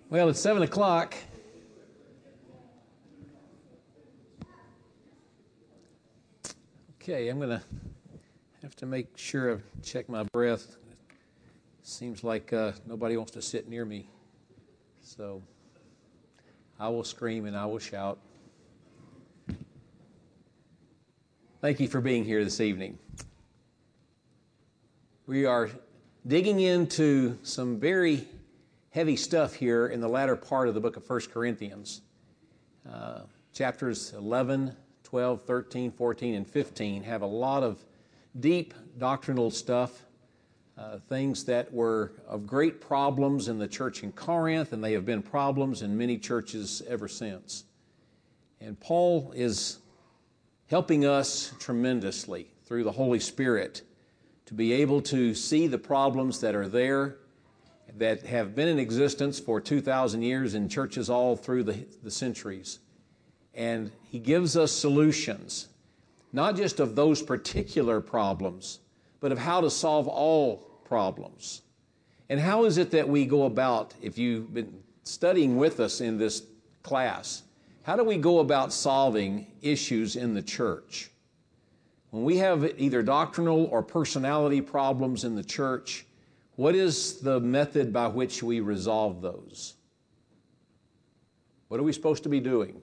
Well, it's 7 o'clock. Okay, I'm going to have to make sure I check my breath. Seems like nobody wants to sit near me. So I will scream and I will shout. Thank you for being here this evening. We are digging into some very heavy stuff here in the latter part of the book of 1 Corinthians. Chapters 11, 12, 13, 14, and 15 have a lot of deep doctrinal stuff, things that were of great problems in the church in Corinth, and they have been problems in many churches ever since. And Paul is helping us tremendously through the Holy Spirit to be able to see the problems that are there, that have been in existence for 2,000 years in churches all through the centuries. And he gives us solutions, not just of those particular problems, but of how to solve all problems. And how is it that we go about, if you've been studying with us in this class, how do we go about solving issues in the church? When we have either doctrinal or personality problems in the church, what is the method by which we resolve those? What are we supposed to be doing?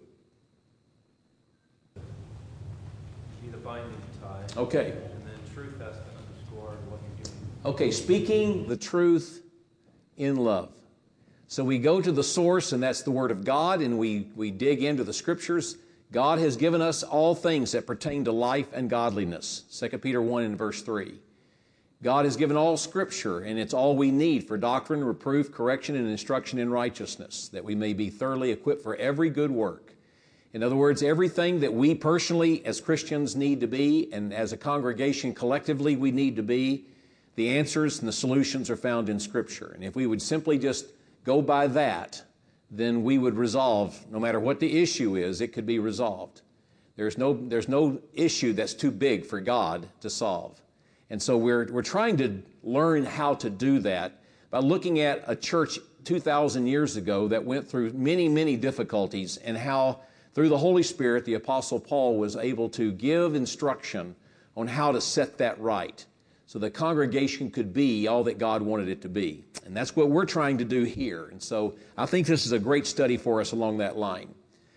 Be the binding tie. Okay. And then truth has to underscore what you're doing. Okay, speaking the truth in love. So we go to the source, and that's the Word of God, and we dig into the Scriptures. God has given us all things that pertain to life and godliness. 2 Peter 1 and verse 3. God has given all Scripture, and it's all we need for doctrine, reproof, correction, and instruction in righteousness, that we may be thoroughly equipped for every good work. In other words, everything that we personally as Christians need to be, and as a congregation collectively we need to be, the answers and the solutions are found in Scripture. And if we would simply just go by that, then we would resolve, no matter what the issue is, it could be resolved. There's no issue that's too big for God to solve. And so we're trying to learn how to do that by looking at a church 2,000 years ago that went through many, many difficulties, and how through the Holy Spirit the Apostle Paul was able to give instruction on how to set that right so the congregation could be all that God wanted it to be. And that's what we're trying to do here. And so I think this is a great study for us along that line.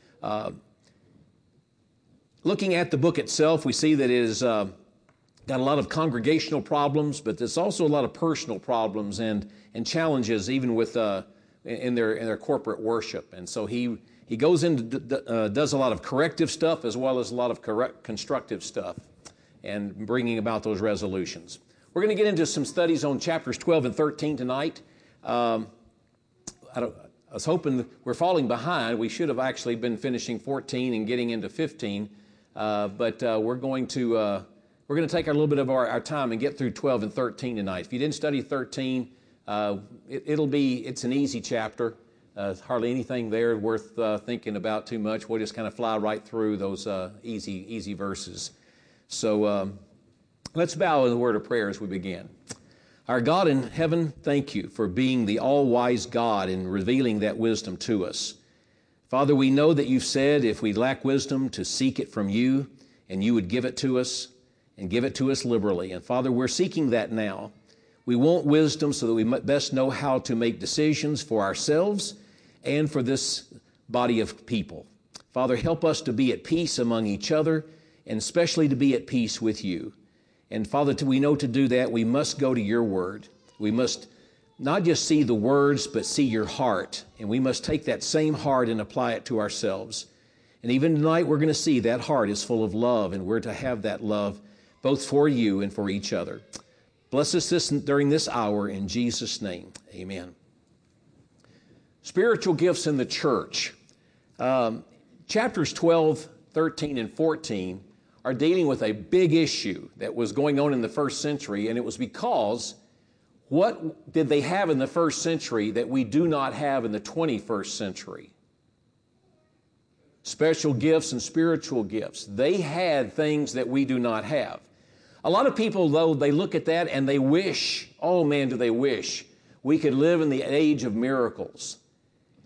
Looking at the book itself, we see that it is got a lot of congregational problems, but there's also a lot of personal problems and challenges, even with in their corporate worship. And so he goes into does a lot of corrective stuff as well as a lot of constructive stuff, and bringing about those resolutions. We're going to get into some studies on chapters 12 and 13 tonight. I was hoping we're falling behind. We should have actually been finishing 14 and getting into 15, but we're going to take a little bit of our time and get through 12 and 13 tonight. If you didn't study 13, it's an easy chapter. Hardly anything there worth thinking about too much. We'll just kind of fly right through those easy verses. So let's bow in a word of prayer as we begin. Our God in heaven, thank you for being the all-wise God and revealing that wisdom to us. Father, we know that you've said if we lack wisdom to seek it from you, and you would give it to us, and give it to us liberally. And Father, we're seeking that now. We want wisdom so that we best know how to make decisions for ourselves and for this body of people. Father, help us to be at peace among each other, and especially to be at peace with you. And Father, we know to do that, we must go to your word. We must not just see the words, but see your heart. And we must take that same heart and apply it to ourselves. And even tonight, we're going to see that heart is full of love, and we're to have that love both for you and for each other. Bless us during this hour in Jesus' name. Amen. Spiritual gifts in the church. Chapters 12, 13, and 14 are dealing with a big issue that was going on in the first century, and it was because what did they have in the first century that we do not have in the 21st century? Special gifts and spiritual gifts. They had things that we do not have. A lot of people, though, they look at that and they wish, oh man, do they wish we could live in the age of miracles.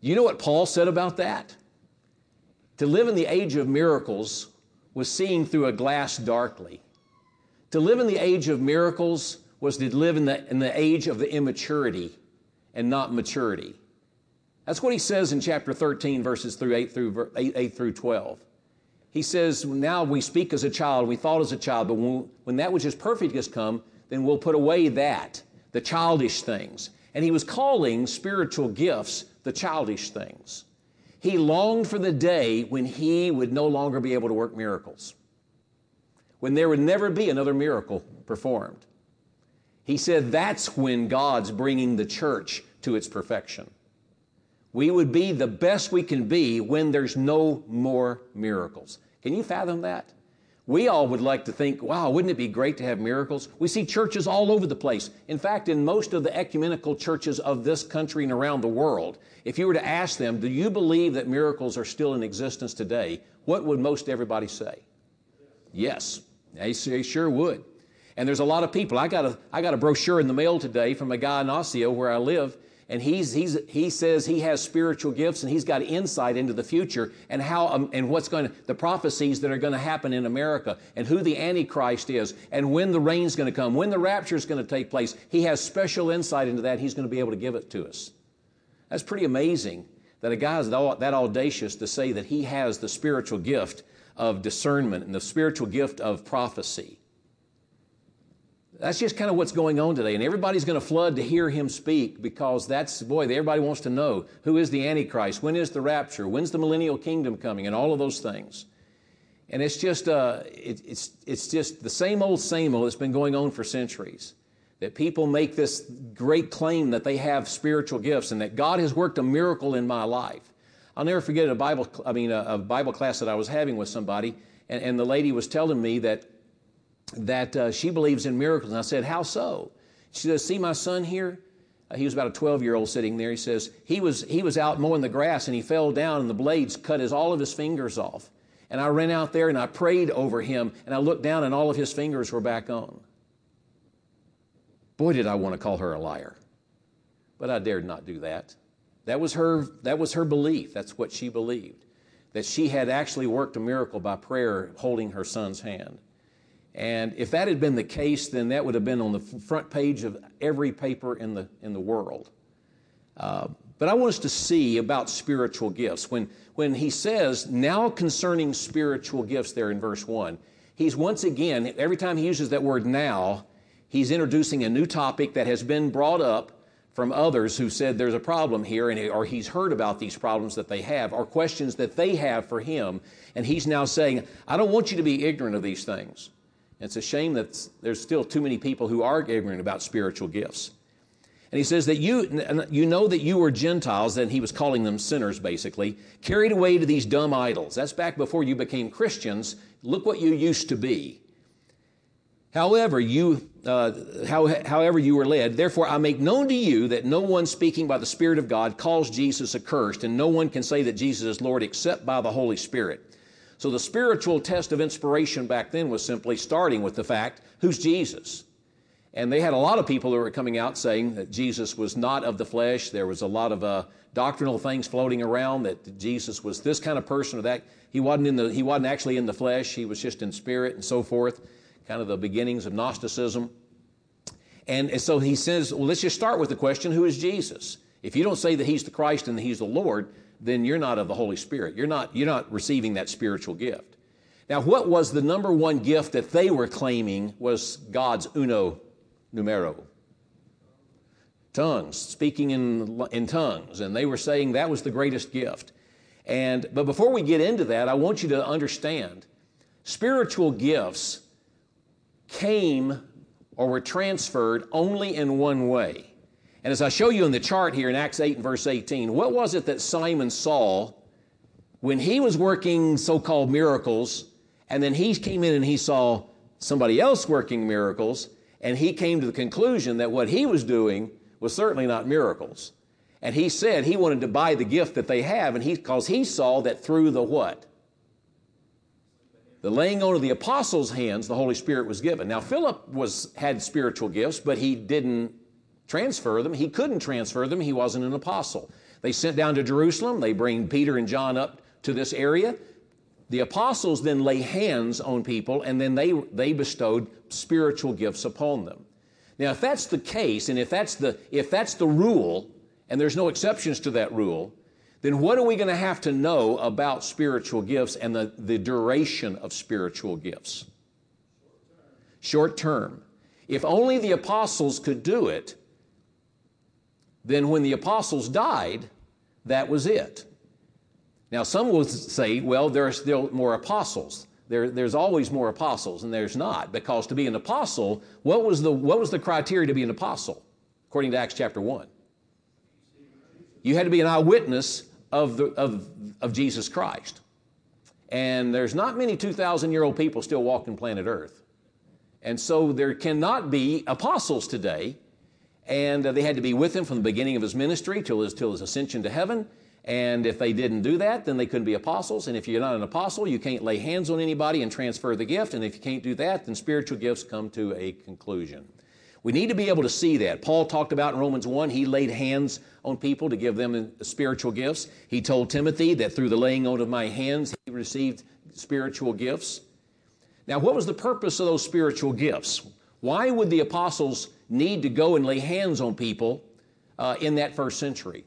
You know what Paul said about that? To live in the age of miracles was seeing through a glass darkly. To live in the age of miracles was to live in the age of the immaturity and not maturity. That's what he says in chapter 13, verses 8 through 12. He says, now we speak as a child, we thought as a child, but when that which is perfect has come, then we'll put away that, the childish things. And he was calling spiritual gifts the childish things. He longed for the day when he would no longer be able to work miracles, when there would never be another miracle performed. He said that's when God's bringing the church to its perfection. We would be the best we can be when there's no more miracles. Can you fathom that? We all would like to think, wow, wouldn't it be great to have miracles? We see churches all over the place. In fact, in most of the ecumenical churches of this country and around the world, if you were to ask them, do you believe that miracles are still in existence today? What would most everybody say? Yes, they sure would. And there's a lot of people. I got a brochure in the mail today from a guy in Osseo where I live, and he says he has spiritual gifts and he's got insight into the future and how and what's the prophecies that are going to happen in America and who the Antichrist is and when the rain's going to come, when the rapture is going to take place. He has special insight into that. He's going to be able to give it to us. That's pretty amazing that a guy is that audacious to say that he has the spiritual gift of discernment and the spiritual gift of prophecy. That's just kind of what's going on today. And everybody's going to flood to hear him speak because everybody wants to know who is the Antichrist, when is the rapture, when's the millennial kingdom coming, and all of those things. And it's just it's just the same old that's been going on for centuries. That people make this great claim that they have spiritual gifts and that God has worked a miracle in my life. I'll never forget a Bible class that I was having with somebody, and the lady was telling me that she believes in miracles. And I said, how so? She says, see my son here? He was about a 12-year-old sitting there. He says, he was out mowing the grass and he fell down and the blades cut all of his fingers off. And I ran out there and I prayed over him and I looked down and all of his fingers were back on. Boy, did I want to call her a liar. But I dared not do that. That was her belief. That's what she believed. That she had actually worked a miracle by prayer holding her son's hand. And if that had been the case, then that would have been on the front page of every paper in the world. But I want us to see about spiritual gifts. When he says, now concerning spiritual gifts there in verse 1, he's once again, every time he uses that word now, he's introducing a new topic that has been brought up from others who said there's a problem here, or he's heard about these problems that they have, or questions that they have for him. And he's now saying, I don't want you to be ignorant of these things. It's a shame that there's still too many people who are ignorant about spiritual gifts. And he says that you know that you were Gentiles, and he was calling them sinners basically, carried away to these dumb idols. That's back before you became Christians. Look what you used to be. However you were led, therefore I make known to you that no one speaking by the Spirit of God calls Jesus accursed, and no one can say that Jesus is Lord except by the Holy Spirit. So the spiritual test of inspiration back then was simply starting with the fact, who's Jesus? And they had a lot of people who were coming out saying that Jesus was not of the flesh. There was a lot of doctrinal things floating around that Jesus was this kind of person or that. He wasn't actually in the flesh. He was just in spirit and so forth, kind of the beginnings of Gnosticism. And so he says, well, let's just start with the question, who is Jesus? If you don't say that he's the Christ and that he's the Lord, then you're not of the Holy Spirit. You're not receiving that spiritual gift. Now, what was the number one gift that they were claiming was God's uno numero? Tongues, speaking in tongues. And they were saying that was the greatest gift. But before we get into that, I want you to understand, spiritual gifts came or were transferred only in one way. And as I show you in the chart here in Acts 8 and verse 18, what was it that Simon saw when he was working so-called miracles, and then he came in and he saw somebody else working miracles, and he came to the conclusion that what he was doing was certainly not miracles. And he said he wanted to buy the gift that they have, and because he saw that through the what? The laying on of the apostles' hands, the Holy Spirit was given. Now, Philip had spiritual gifts, but he didn't transfer them. He couldn't transfer them. He wasn't an apostle. They sent down to Jerusalem. They bring Peter and John up to this area. The apostles then lay hands on people, and then they bestowed spiritual gifts upon them. Now, if that's the case, and if that's the rule, and there's no exceptions to that rule, then what are we going to have to know about spiritual gifts and the duration of spiritual gifts? Short term. If only the apostles could do it, then when the apostles died, that was it. Now, some will say, well, there are still more apostles. There's always more apostles, and there's not, because to be an apostle, what was the criteria to be an apostle, according to Acts chapter 1? You had to be an eyewitness of Jesus Christ. And there's not many 2,000-year-old people still walking planet Earth. And so there cannot be apostles today, and they had to be with him from the beginning of his ministry till his ascension to heaven. And if they didn't do that, then they couldn't be apostles. And if you're not an apostle, you can't lay hands on anybody and transfer the gift. And if you can't do that, then spiritual gifts come to a conclusion. We need to be able to see that. Paul talked about in Romans 1, he laid hands on people to give them spiritual gifts. He told Timothy that through the laying on of my hands, he received spiritual gifts. Now, what was the purpose of those spiritual gifts? Why would the apostles need to go and lay hands on people in that first century?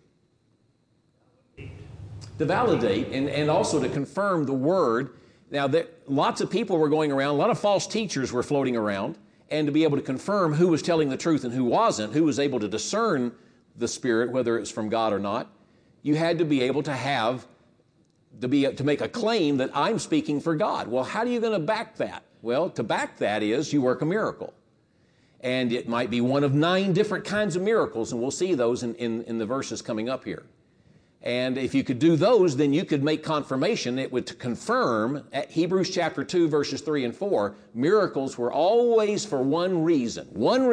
To validate and also to confirm the word. Now, lots of people were going around, a lot of false teachers were floating around, and to be able to confirm who was telling the truth and who wasn't, who was able to discern the Spirit, whether it's from God or not, you had to be able to have, to make a claim that I'm speaking for God. Well, how are you going to back that? Well, to back that is you work a miracle. And it might be one of 9 different kinds of miracles, and we'll see those in the verses coming up here. And if you could do those, then you could make confirmation. It would confirm, at Hebrews chapter 2, verses 3 and 4, miracles were always for one reason,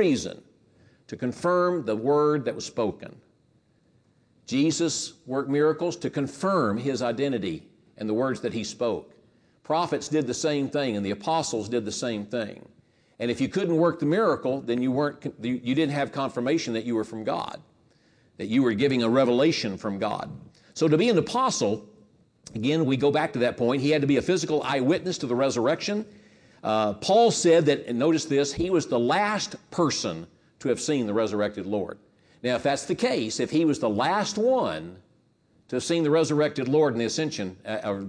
to confirm the word that was spoken. Jesus worked miracles to confirm his identity and the words that he spoke. Prophets did the same thing, and the apostles did the same thing. And if you couldn't work the miracle, then you didn't have confirmation that you were from God, that you were giving a revelation from God. So to be an apostle, again, we go back to that point, he had to be a physical eyewitness to the resurrection. Paul said that, and notice this, he was the last person to have seen the resurrected Lord. Now, if that's the case, if he was the last one to have seen the resurrected Lord in the ascension,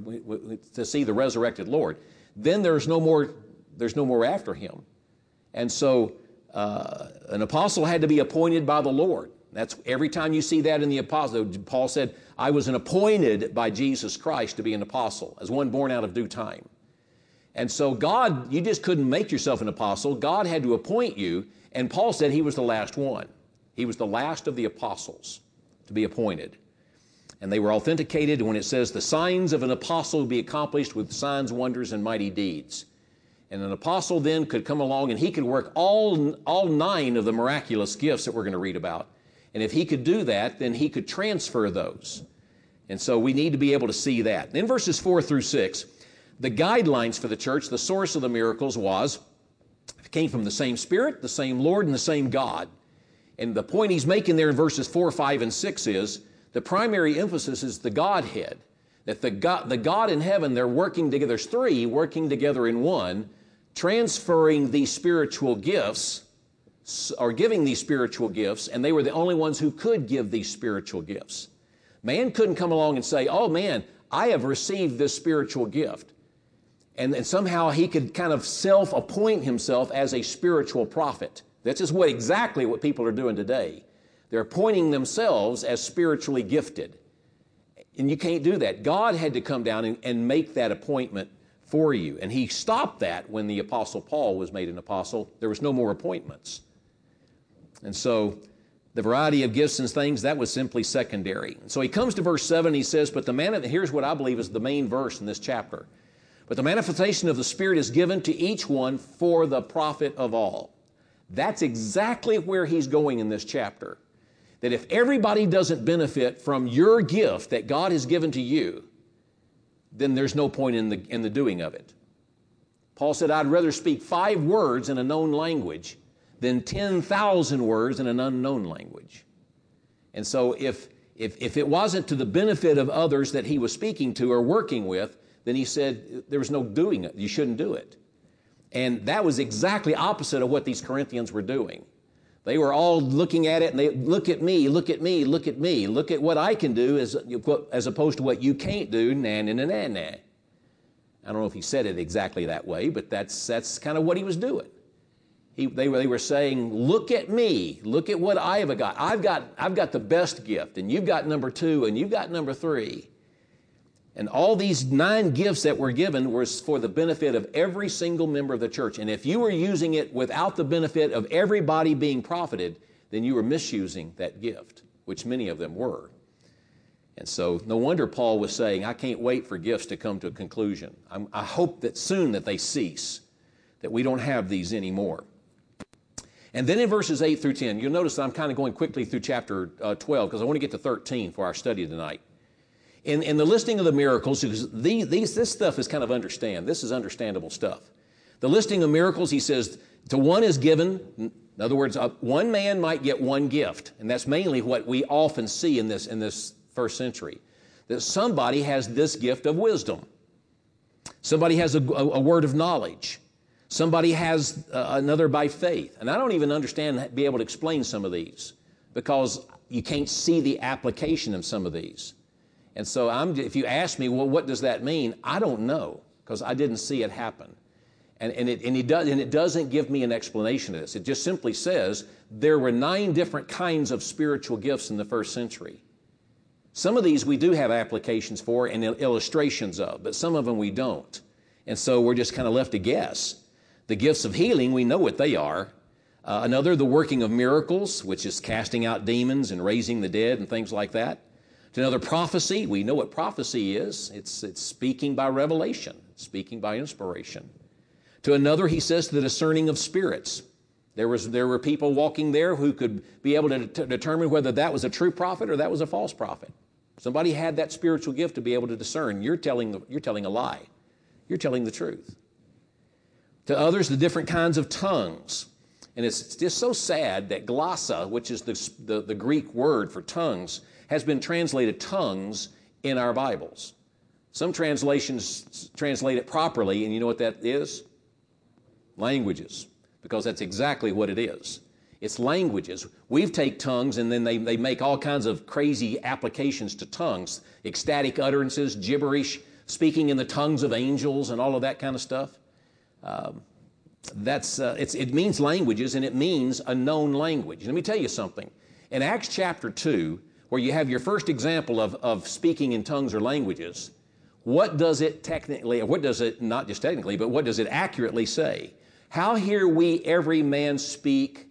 to see the resurrected Lord, then there's no more after him. And so an apostle had to be appointed by the Lord. That's every time you see that in the apostle. Paul said, I was appointed by Jesus Christ to be an apostle, as one born out of due time. And so God, you just couldn't make yourself an apostle. God had to appoint you, and Paul said he was the last one. He was the last of the apostles to be appointed. And they were authenticated when it says, the signs of an apostle will be accomplished with signs, wonders, and mighty deeds. And an apostle then could come along and he could work all 9 of the miraculous gifts that we're going to read about. And if he could do that, then he could transfer those. And so we need to be able to see that. In verses 4 through 6, the guidelines for the church, the source of the miracles it came from the same Spirit, the same Lord, and the same God. And the point he's making there in verses 4, 5, and 6 is the primary emphasis is the Godhead. That the God in heaven, they're working together. There's 3 working together in one, transferring these spiritual gifts, or giving these spiritual gifts, and they were the only ones who could give these spiritual gifts. Man couldn't come along and say, oh man, I have received this spiritual gift. And somehow he could kind of self-appoint himself as a spiritual prophet. That's just exactly what people are doing today. They're appointing themselves as spiritually gifted. And you can't do that. God had to come down and make that appointment for you. And he stopped that when the Apostle Paul was made an apostle. There was no more appointments. And so the variety of gifts and things, that was simply secondary. So he comes to verse 7, he says, here's what I believe is the main verse in this chapter. But the manifestation of the Spirit is given to each one for the profit of all. That's exactly where he's going in this chapter. That if everybody doesn't benefit from your gift that God has given to you, then there's no point in the doing of it. Paul said, I'd rather speak 5 words in a known language than 10,000 words in an unknown language. And so if If it wasn't to the benefit of others that he was speaking to or working with, then he said there was no doing it. You shouldn't do it. And that was exactly opposite of what these Corinthians were doing. They were all looking at it and they look at me, look at me, look at me, look at what I can do as opposed to what you can't do, nah, nah, nah, nah, nah. I don't know if he said it exactly that way, but that's kind of what he was doing. They were saying, look at me, look at what I have got. I've got the best gift, and you've got number 2, and you've got number 3. And all these 9 gifts that were given was for the benefit of every single member of the church. And if you were using it without the benefit of everybody being profited, then you were misusing that gift, which many of them were. And so no wonder Paul was saying, I can't wait for gifts to come to a conclusion. I hope that soon that they cease, that we don't have these anymore. And then in verses 8 through 10, you'll notice that I'm kind of going quickly through chapter 12 because I want to get to 13 for our study tonight. In the listing of the miracles, because this stuff is kind of this is understandable stuff. The listing of miracles, he says, to one is given, in other words, one man might get one gift, and that's mainly what we often see in this first century, that somebody has this gift of wisdom. Somebody has a word of knowledge. Somebody has another by faith. And I don't even be able to explain some of these because you can't see the application of some of these. And so if you ask me, well, what does that mean? I don't know because I didn't see it happen. And it doesn't give me an explanation of this. It just simply says there were 9 different kinds of spiritual gifts in the first century. Some of these we do have applications for and illustrations of, but some of them we don't. And so we're just kind of left to guess. The gifts of healing, we know what they are. Another, the working of miracles, which is casting out demons and raising the dead and things like that. To another, prophecy. We know what prophecy is. It's speaking by revelation, speaking by inspiration. To another, he says, the discerning of spirits. There were people walking there who could be able to determine whether that was a true prophet or that was a false prophet. Somebody had that spiritual gift to be able to discern. You're telling a lie. You're telling the truth. To others, the different kinds of tongues. And it's just so sad that glossa, which is the Greek word for tongues, has been translated tongues in our Bibles. Some translations translate it properly, and you know what that is? Languages, because that's exactly what it is. It's languages. We've taken tongues, and then they make all kinds of crazy applications to tongues, ecstatic utterances, gibberish, speaking in the tongues of angels, and all of that kind of stuff. It means languages, and it means a known language. Let me tell you something. In Acts chapter 2, where you have your first example of speaking in tongues or languages, what does it technically, or what does it, not just technically, but what does it accurately say? How hear we every man speak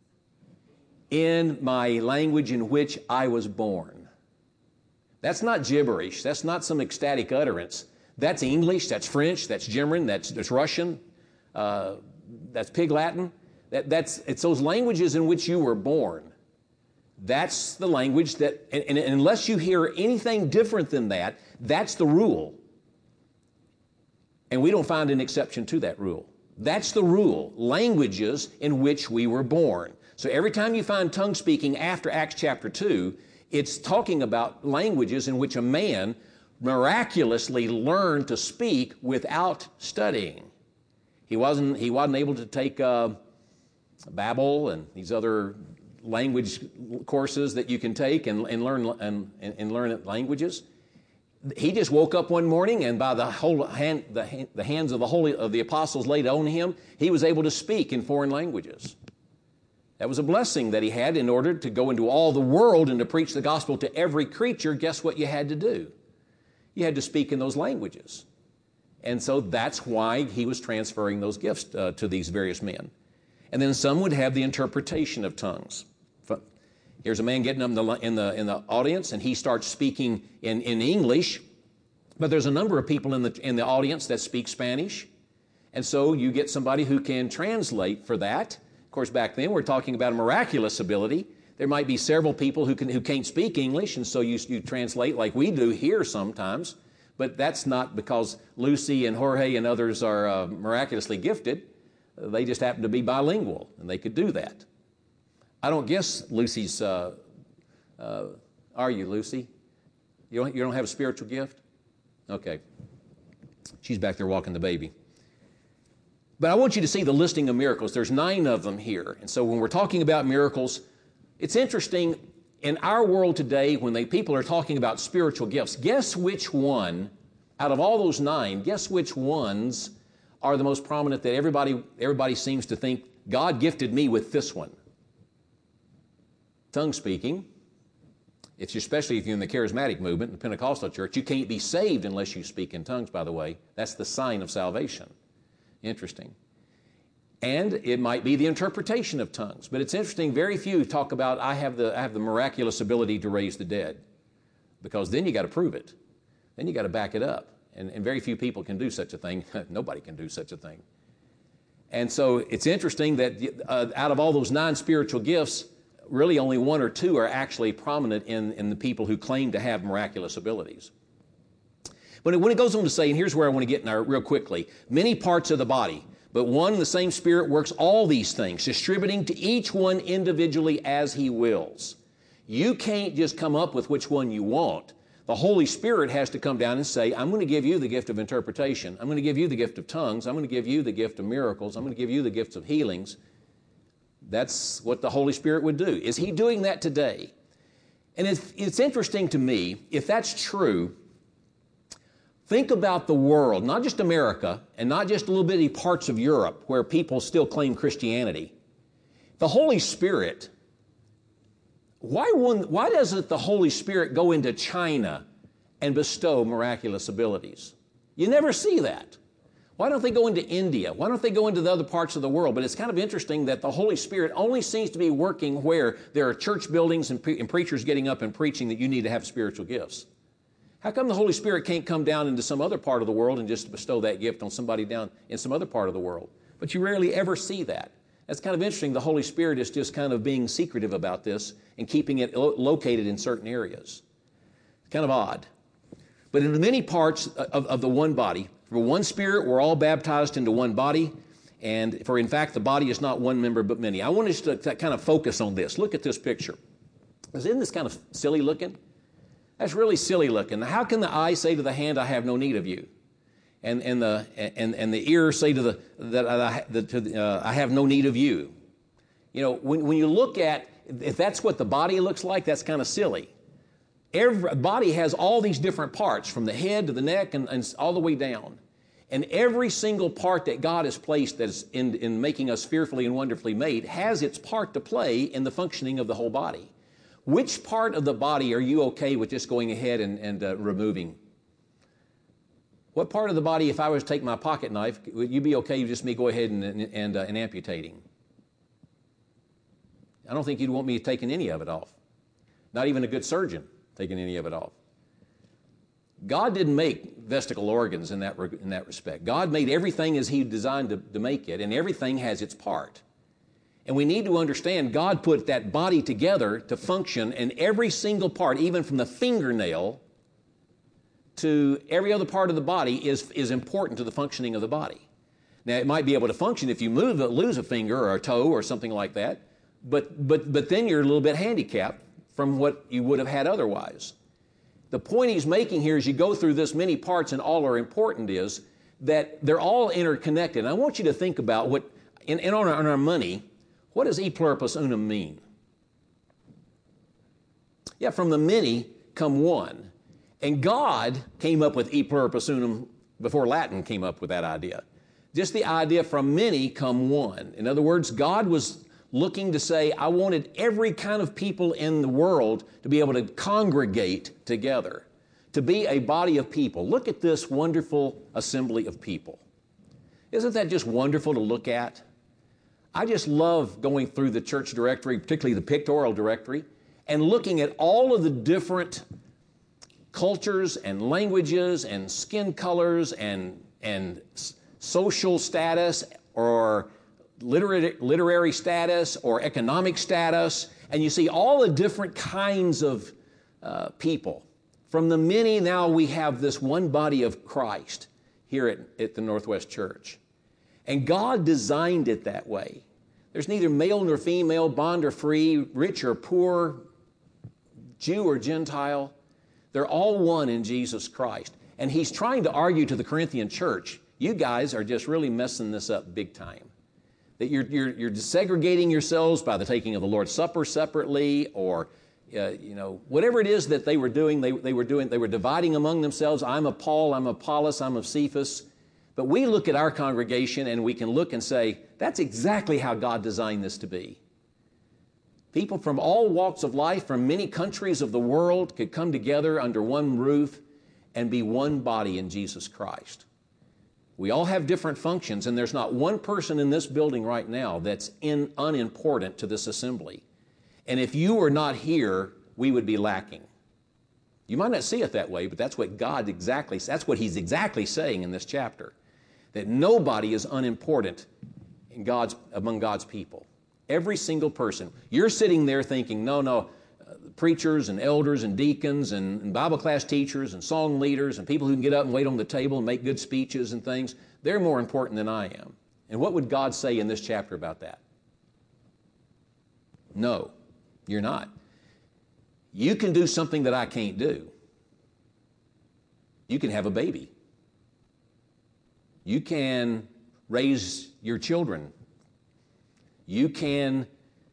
in my language in which I was born? That's not gibberish. That's not some ecstatic utterance. That's English, that's French, that's German, that's Russian, that's Pig Latin. It's those languages in which you were born. That's the language that, and unless you hear anything different than that, that's the rule. And we don't find an exception to that rule. That's the rule, languages in which we were born. So every time you find tongue speaking after Acts chapter 2, it's talking about languages in which a man miraculously learned to speak without studying. He wasn't able to take Babel and these other language courses that you can take and learn languages. He just woke up one morning, and by the hands of the apostles laid on him, he was able to speak in foreign languages. That was a blessing that he had in order to go into all the world and to preach the gospel to every creature. Guess what you had to do? You had to speak in those languages. And so that's why he was transferring those gifts to these various men. And then some would have the interpretation of tongues. Here's a man getting up in the audience, and he starts speaking in English, but there's a number of people in the audience that speak Spanish. And so you get somebody who can translate for that. Of course, back then we're talking about a miraculous ability. There might be several people who can't speak English, and so you translate like we do here sometimes. But that's not because Lucy and Jorge and others are miraculously gifted. They just happen to be bilingual, and they could do that. I don't guess Lucy's Are you, Lucy? You don't have a spiritual gift? Okay. She's back there walking the baby. But I want you to see the listing of miracles. There's 9 of them here. And so when we're talking about miracles, it's interesting in our world today when people are talking about spiritual gifts, guess which one, out of all those 9, guess which ones are the most prominent that everybody seems to think, God gifted me with this one? Tongue speaking. Especially if you're in the charismatic movement, the Pentecostal church, you can't be saved unless you speak in tongues, by the way. That's the sign of salvation. Interesting. And it might be the interpretation of tongues. But it's interesting, very few talk about, I have the miraculous ability to raise the dead. Because then you got to prove it. Then you got to back it up. And very few people can do such a thing. Nobody can do such a thing. And so it's interesting that out of all those 9 spiritual gifts, really only 1 or 2 are actually prominent in the people who claim to have miraculous abilities. But when it goes on to say, and here's where I want to get in there real quickly, many parts of the body, but one and the same Spirit works all these things, distributing to each one individually as He wills. You can't just come up with which one you want. The Holy Spirit has to come down and say, I'm going to give you the gift of interpretation. I'm going to give you the gift of tongues. I'm going to give you the gift of miracles. I'm going to give you the gifts of healings. That's what the Holy Spirit would do. Is He doing that today? And it's interesting to me, if that's true, think about the world, not just America, and not just little bitty parts of Europe where people still claim Christianity. The Holy Spirit, why doesn't the Holy Spirit go into China and bestow miraculous abilities? You never see that. Why don't they go into India? Why don't they go into the other parts of the world? But it's kind of interesting that the Holy Spirit only seems to be working where there are church buildings and preachers getting up and preaching that you need to have spiritual gifts. How come the Holy Spirit can't come down into some other part of the world and just bestow that gift on somebody down in some other part of the world? But you rarely ever see that. That's kind of interesting. The Holy Spirit is just kind of being secretive about this and keeping it located in certain areas. Kind of odd. But in the many parts of the one body, for one Spirit, we're all baptized into one body. And for in fact, the body is not one member but many. I want us to kind of focus on this. Look at this picture. Isn't this kind of silly looking? That's really silly looking. How can the eye say to the hand, I have no need of you? And the ear say to I have no need of you. You know, when you look at, if that's what the body looks like, that's kind of silly. Every body has all these different parts, from the head to the neck and all the way down. And every single part that God has placed that is in making us fearfully and wonderfully made has its part to play in the functioning of the whole body. Which part of the body are you okay with just going ahead and removing? What part of the body, if I was to take my pocket knife, would you be okay with just me go ahead and amputating? I don't think you'd want me taking any of it off. Not even a good surgeon taking any of it off. God didn't make vestigial organs in that respect. God made everything as He designed to make it, and everything has its part. And we need to understand God put that body together to function, and every single part, even from the fingernail to every other part of the body, is important to the functioning of the body. Now, it might be able to function if you lose a finger or a toe or something like that, but then you're a little bit handicapped from what you would have had otherwise. The point he's making here as you go through this many parts and all are important is that they're all interconnected. And I want you to think about what, on our money, what does e pluribus unum mean? Yeah, from the many come one. And God came up with e pluribus unum before Latin came up with that idea. Just the idea from many come one. In other words, God was looking to say, I wanted every kind of people in the world to be able to congregate together, to be a body of people. Look at this wonderful assembly of people. Isn't that just wonderful to look at? I just love going through the church directory, particularly the pictorial directory, and looking at all of the different cultures and languages and skin colors and social status or literary status or economic status, and you see all the different kinds of people. From the many, now we have this one body of Christ here at the Northwest Church. And God designed it that way. There's neither male nor female, bond or free, rich or poor, Jew or Gentile, they're all one in Jesus Christ. And he's trying to argue to the Corinthian church, you guys are just really messing this up big time. That you're segregating yourselves by the taking of the Lord's Supper separately, or whatever it is that they were doing, they were dividing among themselves. I'm of Paul, I'm of Apollos, I'm of Cephas. But we look at our congregation and we can look and say, that's exactly how God designed this to be. People from all walks of life, from many countries of the world, could come together under one roof and be one body in Jesus Christ. We all have different functions, and there's not one person in this building right now that's unimportant to this assembly. And if you were not here, we would be lacking. You might not see it that way, but that's what he's exactly saying in this chapter, that nobody is unimportant among God's people. Every single person. You're sitting there thinking, no, preachers and elders and deacons and Bible class teachers and song leaders and people who can get up and wait on the table and make good speeches and things, they're more important than I am. And what would God say in this chapter about that? No, you're not. You can do something that I can't do. You can have a baby. You can raise your children. You can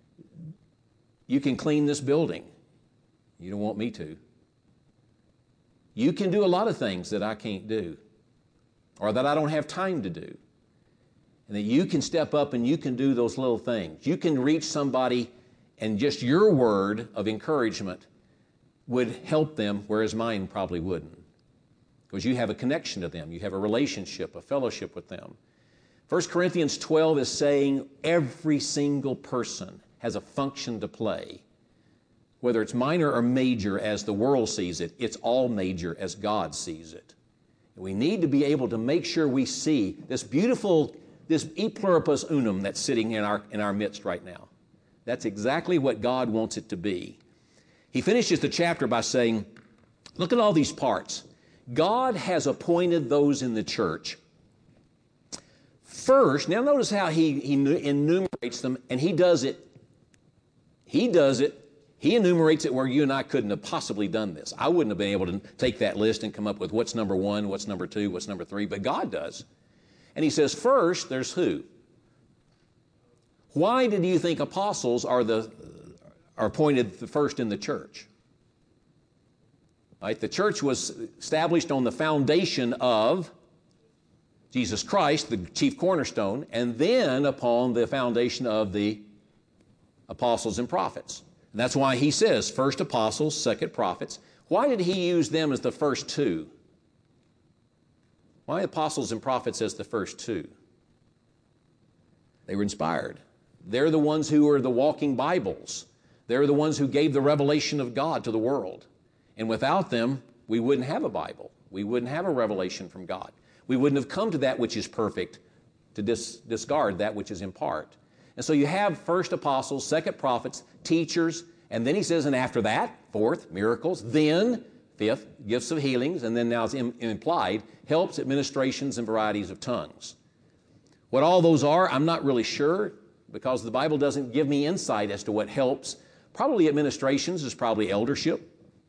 clean this building. You don't want me to. You can do a lot of things that I can't do, or that I don't have time to do. And that you can step up and you can do those little things. You can reach somebody and just your word of encouragement would help them, whereas mine probably wouldn't. Because you have a connection to them. You have a relationship, a fellowship with them. 1 Corinthians 12 is saying every single person has a function to play. Whether it's minor or major as the world sees it, it's all major as God sees it. And we need to be able to make sure we see this beautiful, this e pluribus unum that's sitting in our midst right now. That's exactly what God wants it to be. He finishes the chapter by saying, look at all these parts. God has appointed those in the church. First, now notice how he enumerates them, and he does it. He enumerates it where you and I couldn't have possibly done this. I wouldn't have been able to take that list and come up with what's number 1, what's number 2, what's number 3, but God does. And he says, first, there's who? Why do you think apostles are appointed the first in the church? Right? The church was established on the foundation of Jesus Christ, the chief cornerstone, and then upon the foundation of the apostles and prophets. And that's why he says, first apostles, second prophets. Why did he use them as the first two? Why apostles and prophets as the first two? They were inspired. They're the ones who are the walking Bibles. They're the ones who gave the revelation of God to the world. And without them, we wouldn't have a Bible. We wouldn't have a revelation from God. We wouldn't have come to that which is perfect to discard that which is in part. And so you have first apostles, second prophets, teachers, and then he says, and after that, fourth, miracles, then fifth, gifts of healings, and then now it's implied, helps, administrations, and varieties of tongues. What all those are, I'm not really sure, because the Bible doesn't give me insight as to what helps. Probably administrations is probably eldership.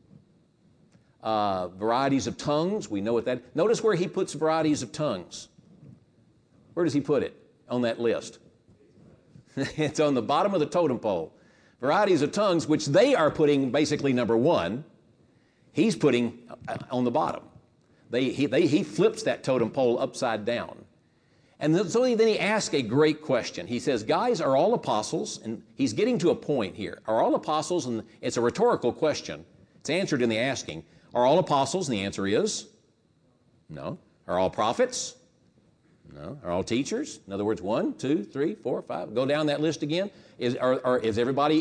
Varieties of tongues, we know what that. Notice where he puts varieties of tongues. Where does he put it on that list? It's on the bottom of the totem pole. Varieties of tongues, which they are putting basically number 1, he's putting on the bottom. He flips that totem pole upside down. And so then he asks a great question. He says, guys, are all apostles? And he's getting to a point here. Are all apostles? And it's a rhetorical question. It's answered in the asking. Are all apostles? And the answer is no. Are all prophets? No. Are all teachers? In other words, 1, 2, 3, 4, 5. Go down that list again. Is everybody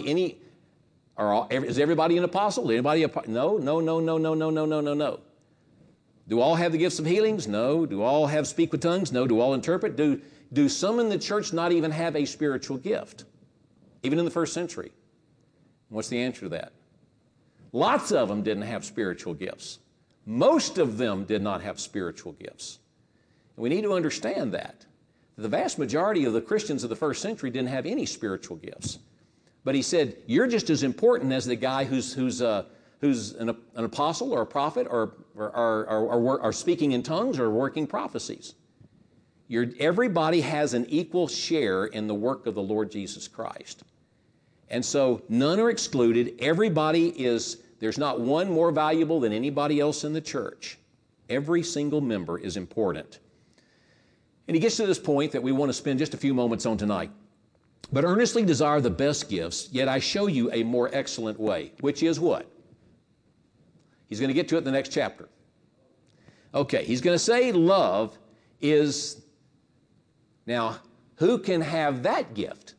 an apostle? Anybody no. No. Do all have the gifts of healings? No. Do all have speak with tongues? No. Do all interpret? Do some in the church not even have a spiritual gift? Even in the first century. What's the answer to that? Lots of them didn't have spiritual gifts. Most of them did not have spiritual gifts. And we need to understand that. The vast majority of the Christians of the first century didn't have any spiritual gifts. But he said, you're just as important as the guy who's who's an apostle or a prophet or speaking in tongues or working prophecies. Everybody has an equal share in the work of the Lord Jesus Christ. And so none are excluded. There's not one more valuable than anybody else in the church. Every single member is important. And he gets to this point that we want to spend just a few moments on tonight. But earnestly desire the best gifts, yet I show you a more excellent way, which is what? He's going to get to it in the next chapter. Okay, he's going to say love is, now, who can have that gift?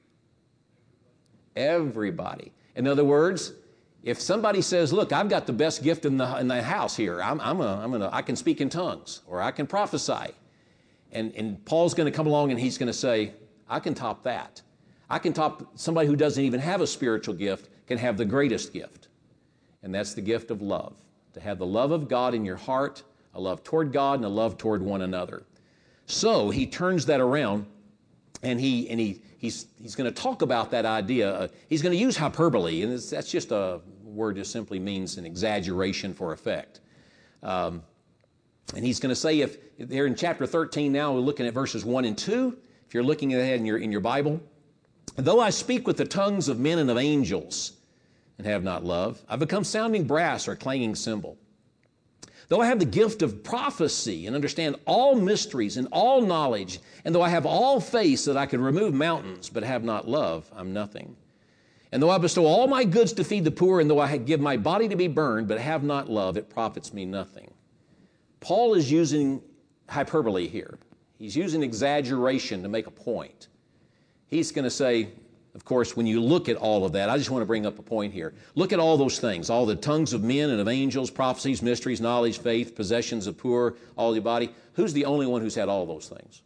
Everybody. In other words, if somebody says, look, I've got the best gift in the house here, I can speak in tongues, or I can prophesy. And Paul's going to come along and he's going to say, I can top that. I can top somebody who doesn't even have a spiritual gift can have the greatest gift. And that's the gift of love. To have the love of God in your heart, a love toward God and a love toward one another. So he turns that around and he's going to talk about that idea. He's going to use hyperbole, and that's just a word that simply means an exaggeration for effect. And he's going to say, if they're in chapter 13 now, we're looking at verses 1 and 2. If you're looking ahead in your Bible, though I speak with the tongues of men and of angels and have not love, I become sounding brass or clanging cymbal. Though I have the gift of prophecy and understand all mysteries and all knowledge, and though I have all faith that I could remove mountains, but have not love, I'm nothing. And though I bestow all my goods to feed the poor, and though I give my body to be burned, but have not love, it profits me nothing. Paul is using hyperbole here. He's using exaggeration to make a point. He's going to say, of course, when you look at all of that, I just want to bring up a point here. Look at all those things, all the tongues of men and of angels, prophecies, mysteries, knowledge, faith, possessions of poor, all the body. Who's the only one who's had all those things?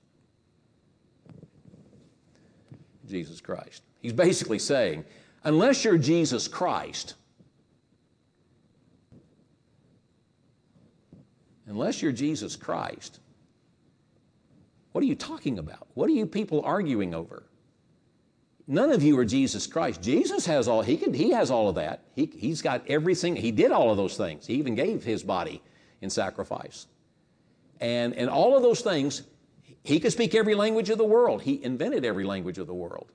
Jesus Christ. He's basically saying, unless you're Jesus Christ, what are you talking about? What are you people arguing over? None of you are Jesus Christ. Jesus has all, he has all of that. He's got everything. He did all of those things. He even gave his body in sacrifice. And all of those things, he could speak every language of the world. He invented every language of the world.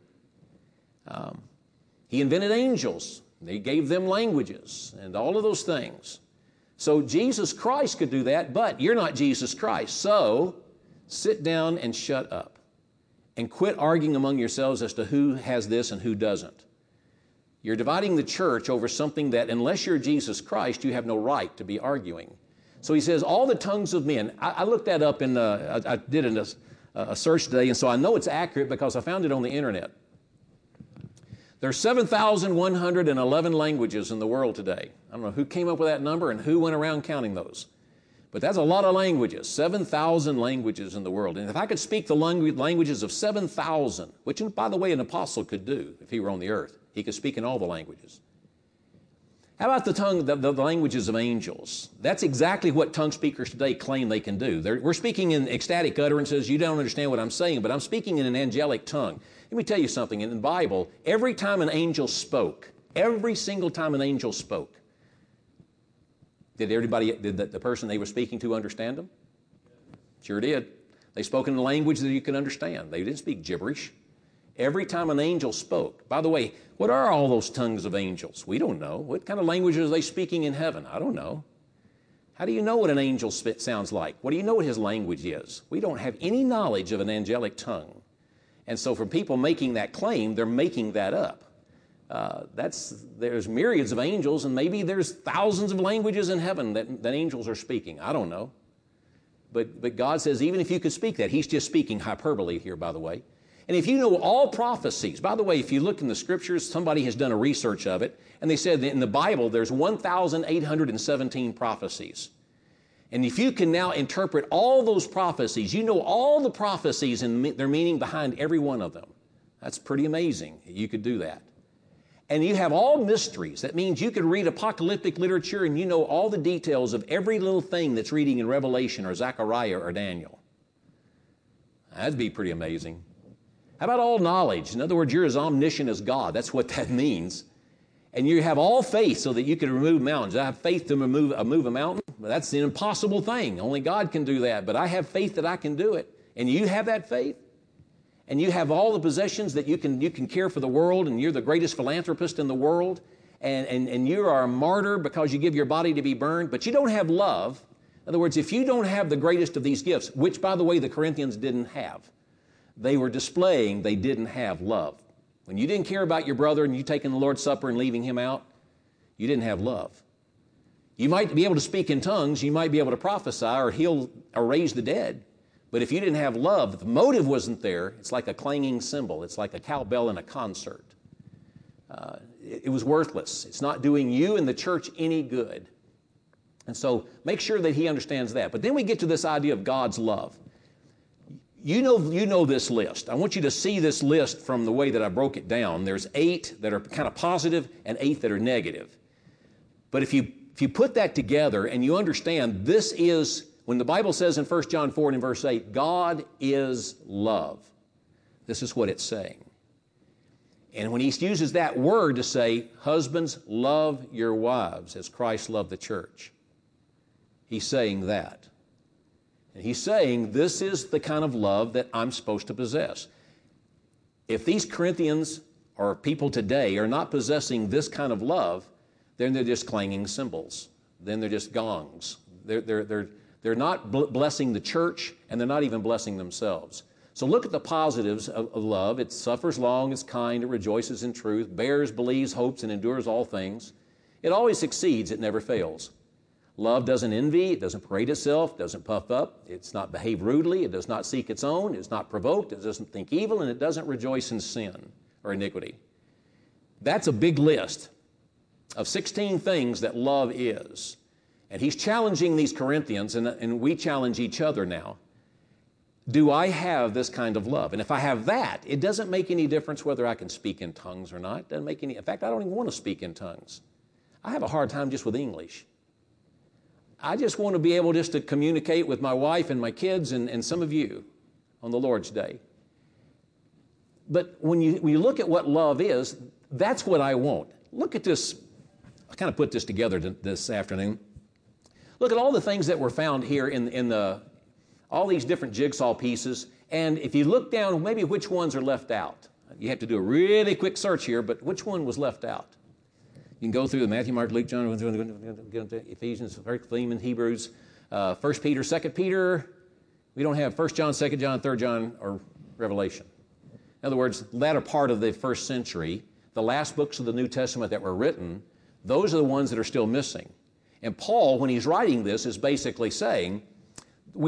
He invented angels. He gave them languages and all of those things. So Jesus Christ could do that, but you're not Jesus Christ. So sit down and shut up. And quit arguing among yourselves as to who has this and who doesn't. You're dividing the church over something that, unless you're Jesus Christ, you have no right to be arguing. So he says, all the tongues of men. I looked that up I did a search today, and so I know it's accurate because I found it on the internet. There's 7,111 languages in the world today. I don't know who came up with that number and who went around counting those. But that's a lot of languages, 7,000 languages in the world. And if I could speak the languages of 7,000, which, by the way, an apostle could do if he were on the earth, he could speak in all the languages. How about the languages of angels? That's exactly what tongue speakers today claim they can do. We're speaking in ecstatic utterances. You don't understand what I'm saying, but I'm speaking in an angelic tongue. Let me tell you something. In the Bible, every time an angel spoke, every single time an angel spoke, did the person they were speaking to understand them? Sure did. They spoke in a language that you could understand. They didn't speak gibberish. Every time an angel spoke. By the way, what are all those tongues of angels? We don't know. What kind of languages are they speaking in heaven? I don't know. How do you know what an angel sounds like? What do you know what his language is? We don't have any knowledge of an angelic tongue. And so for people making that claim, they're making that up. There's myriads of angels, and maybe there's thousands of languages in heaven that angels are speaking. I don't know. But God says even if you could speak that, he's just speaking hyperbole here, by the way. And if you know all prophecies, by the way, if you look in the scriptures, somebody has done a research of it, and they said that in the Bible there's 1,817 prophecies. And if you can now interpret all those prophecies, you know all the prophecies and their meaning behind every one of them. That's pretty amazing. You could do that. And you have all mysteries. That means you could read apocalyptic literature and you know all the details of every little thing that's reading in Revelation or Zechariah or Daniel. That'd be pretty amazing. How about all knowledge? In other words, you're as omniscient as God. That's what that means. and you have all faith so that you can remove mountains. I have faith to move a mountain. Well, that's an impossible thing. Only God can do that. But I have faith that I can do it. And you have that faith. And you have all the possessions that you can care for the world, and you're the greatest philanthropist in the world. And you are a martyr because you give your body to be burned, but you don't have love. In other words, if you don't have the greatest of these gifts, which, by the way, the Corinthians didn't have, they were displaying they didn't have love. When you didn't care about your brother and you taking the Lord's Supper and leaving him out, you didn't have love. You might be able to speak in tongues, you might be able to prophesy or heal or raise the dead, but if you didn't have love, if the motive wasn't there, it's like a clanging cymbal. It's like a cowbell in a concert. It was worthless. It's not doing you and the church any good. And so make sure that he understands that. But then we get to this idea of God's love. You know this list. I want you to see this list from the way that I broke it down. There's 8 that are kind of positive and 8 that are negative. But if you put that together and you understand this is, when the Bible says in 1 John 4 and in verse 8, God is love, this is what it's saying. And when he uses that word to say, husbands, love your wives as Christ loved the church, he's saying that. And he's saying this is the kind of love that I'm supposed to possess. If these Corinthians or people today are not possessing this kind of love, then they're just clanging cymbals. Then they're just gongs. They're not blessing the church, and they're not even blessing themselves. So look at the positives of love. It suffers long, is kind, it rejoices in truth, bears, believes, hopes, and endures all things. It always succeeds, it never fails. Love doesn't envy, it doesn't parade itself, doesn't puff up, it's not behave rudely, it does not seek its own, it's not provoked, it doesn't think evil, and it doesn't rejoice in sin or iniquity. That's a big list of 16 things that love is. And he's challenging these Corinthians, and we challenge each other now. Do I have this kind of love? And if I have that, it doesn't make any difference whether I can speak in tongues or not. It doesn't make any. In fact, I don't even want to speak in tongues. I have a hard time just with English. I just want to be able just to communicate with my wife and my kids and some of you on the Lord's Day. But when you look at what love is, that's what I want. Look at this. I kind of put this together this afternoon. Look at all the things that were found here in all these different jigsaw pieces, and if you look down, maybe which ones are left out. You have to do a really quick search here, but which one was left out? You can go through the Matthew, Mark, Luke, John, Ephesians, Philemon, Hebrews, 1 Peter, 2 Peter. We don't have 1 John, 2 John, 3 John, or Revelation. In other words, the latter part of the first century, the last books of the New Testament that were written, those are the ones that are still missing. And Paul, when he's writing this, is basically saying, we're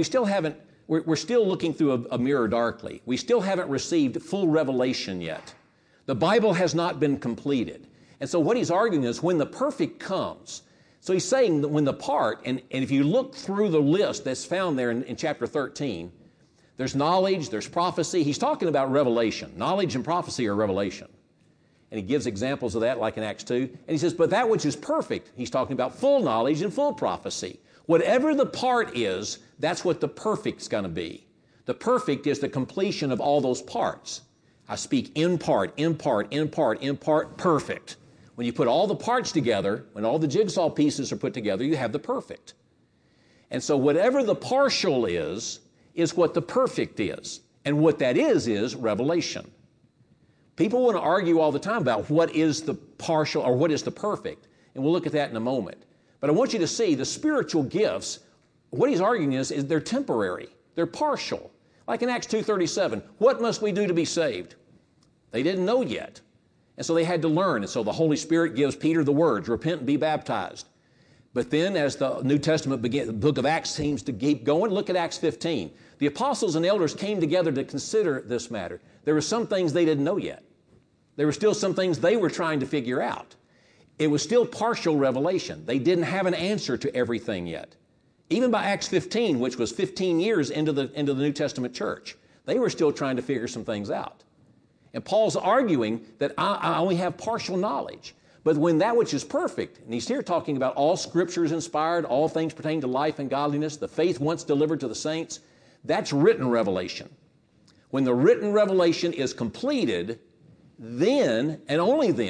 still looking through a mirror darkly. We still haven't received full revelation yet. The Bible has not been completed. And so what he's arguing is when the perfect comes, so he's saying that when the part, and if you look through the list that's found there in chapter 13, there's knowledge, there's prophecy. He's talking about revelation. Knowledge and prophecy are revelation. And he gives examples of that like in Acts 2. And he says, but that which is perfect, he's talking about full knowledge and full prophecy. Whatever the part is, that's what the perfect's going to be. The perfect is the completion of all those parts. I speak in part, in part, in part, in part, perfect. When you put all the parts together, when all the jigsaw pieces are put together, you have the perfect. And so whatever the partial is what the perfect is. And what that is revelation. People want to argue all the time about what is the partial or what is the perfect. And we'll look at that in a moment. But I want you to see the spiritual gifts, what he's arguing is they're temporary. They're partial. Like in Acts 2:37, what must we do to be saved? They didn't know yet. And so they had to learn. And so the Holy Spirit gives Peter the words, repent and be baptized. But then as the New Testament begins, the book of Acts seems to keep going. Look at Acts 15. The apostles and elders came together to consider this matter. There were some things they didn't know yet. There were still some things they were trying to figure out. It was still partial revelation. They didn't have an answer to everything yet. Even by Acts 15, which was 15 years into the New Testament church, they were still trying to figure some things out. And Paul's arguing that I only have partial knowledge. But when that which is perfect, and he's here talking about all Scripture is inspired, all things pertaining to life and godliness, the faith once delivered to the saints, that's written revelation. When the written revelation is completed, then, and only then,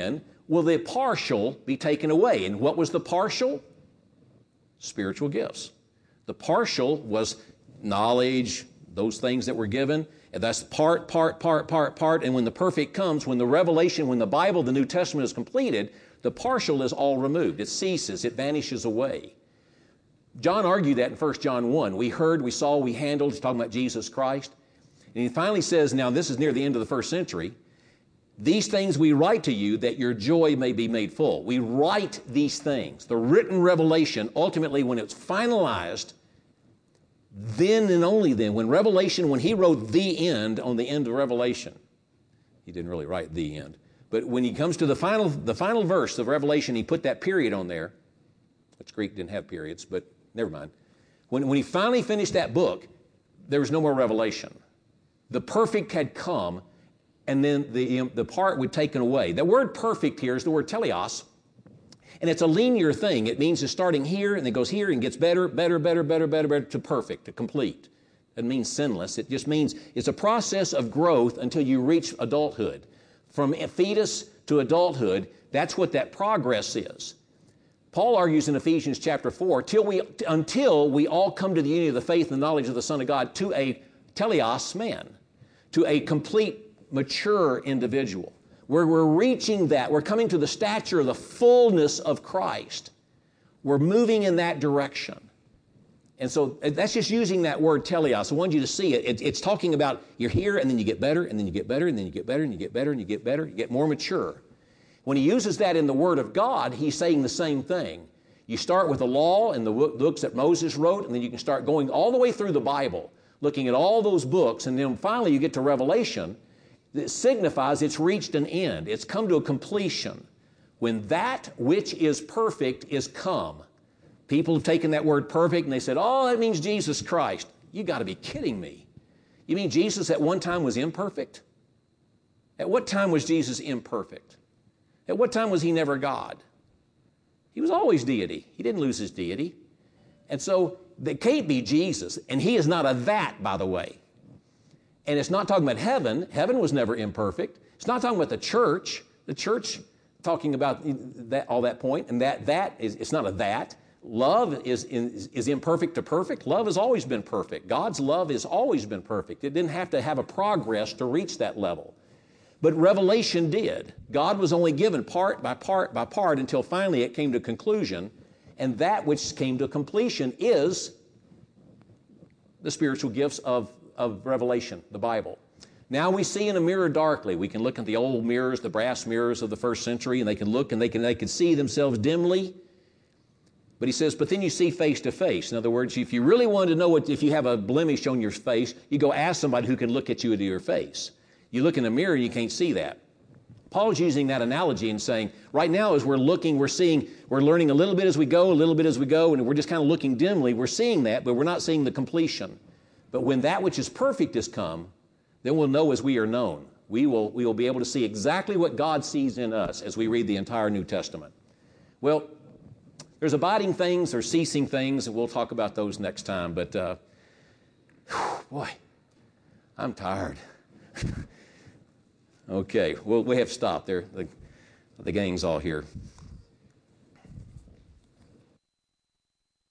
will the partial be taken away. And what was the partial? Spiritual gifts. The partial was knowledge, those things that were given. And that's part. And when the perfect comes, when the revelation, when the Bible, the New Testament is completed, the partial is all removed. It ceases. It vanishes away. John argued that in 1 John 1. We heard, we saw, we handled. He's talking about Jesus Christ. And he finally says, now this is near the end of the first century, these things we write to you that your joy may be made full. We write these things. The written revelation, ultimately when it's finalized, then and only then, when he wrote the end on the end of Revelation, he didn't really write the end, but when he comes to the final verse of Revelation, he put that period on there, which Greek didn't have periods, but never mind. When he finally finished that book, there was no more revelation. The perfect had come, and then the part would taken away. The word perfect here is the word teleos, and it's a linear thing. It means it's starting here, and it goes here, and gets better, to perfect, to complete. It means sinless. It just means it's a process of growth until you reach adulthood. From fetus to adulthood, that's what that progress is. Paul argues in Ephesians chapter 4, until we all come to the unity of the faith and the knowledge of the Son of God, to a teleos man, to a complete, mature individual, where we're reaching that. We're coming to the stature of the fullness of Christ. We're moving in that direction. And so that's just using that word teleos. I want you to see it. It's talking about you're here, and then you get better, and then you get better, and then you get better, and you get better, and you get better, you get more mature. When he uses that in the Word of God, he's saying the same thing. You start with the law and the books that Moses wrote, and then you can start going all the way through the Bible, looking at all those books, and then finally you get to Revelation. That signifies it's reached an end. It's come to a completion. When that which is perfect is come. People have taken that word perfect and they said, oh, that means Jesus Christ. You got to be kidding me. You mean Jesus at one time was imperfect? At what time was Jesus imperfect? At what time was he never God? He was always deity. He didn't lose his deity. And so that can't be Jesus. And he is not a that, by the way. And it's not talking about heaven. Heaven was never imperfect. It's not talking about the church. The church talking about that, all that point, and it's not a that. Love is imperfect to perfect. Love has always been perfect. God's love has always been perfect. It didn't have to have a progress to reach that level. But Revelation did. God was only given part by part by part until finally it came to conclusion. And that which came to completion is the spiritual gifts of Revelation, the Bible. Now we see in a mirror darkly. We can look at the old mirrors, the brass mirrors of the first century, and they can look and they can see themselves dimly. But he says, but then you see face to face. In other words, if you really wanted to know if you have a blemish on your face, you go ask somebody who can look at you into your face. You look in the mirror and you can't see that. Paul's using that analogy and saying, right now as we're looking, we're learning a little bit as we go, and we're just kind of looking dimly. We're seeing that, but we're not seeing the completion. But when that which is perfect has come, then we'll know as we are known. We will be able to see exactly what God sees in us as we read the entire New Testament. Well, there's abiding things, there's ceasing things, and we'll talk about those next time. But, boy, I'm tired. Okay, well, we have to stop there. The gang's all here.